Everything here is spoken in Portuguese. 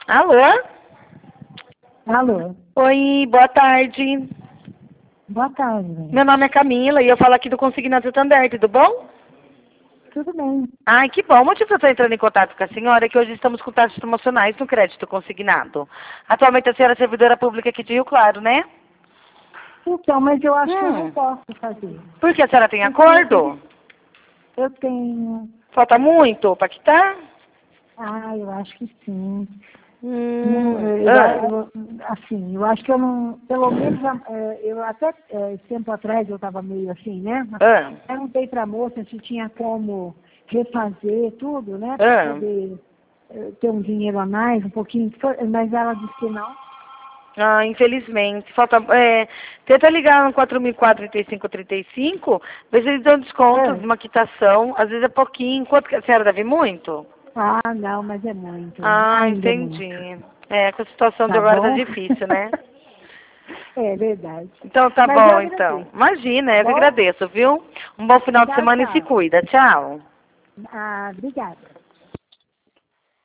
Alô? Alô? Oi, boa tarde. Boa tarde. Meu nome é Camila e eu falo aqui do Consignado Santander, tudo bom? Tudo bem. Ai, que bom. O motivo que eu estou entrando em contato com a senhora é que hoje estamos com taxas promocionais no crédito consignado. Atualmente a senhora é servidora pública aqui de Rio Claro, né? Então, mas eu acho que eu não posso fazer. Por que a senhora tem acordo? Eu tenho... Falta muito para quitar? eu acho que sim. Ah, Assim, eu acho que eu não... Pelo menos, eu até tempo atrás eu estava meio assim, né? ah, Perguntei para a moça se tinha como refazer tudo, né? Para ah. poder ter um dinheiro a mais, um pouquinho. Mas ela disse que não. Ah, infelizmente. Falta, tenta ligar no 4004-3535, ver se eles dão desconto de uma quitação. Às vezes é pouquinho. Quanto que a senhora deve muito? Ah, não, mas é muito. Ah, Ainda é entendi. muito. É, com a situação de Tá agora tá bom? difícil, né? É verdade. Então tá Mas eu bom, então. agradeço, Imagina, tá eu que bom? agradeço, viu? Um bom final de Tchau, semana e se tchau. cuida. Tchau. Obrigada.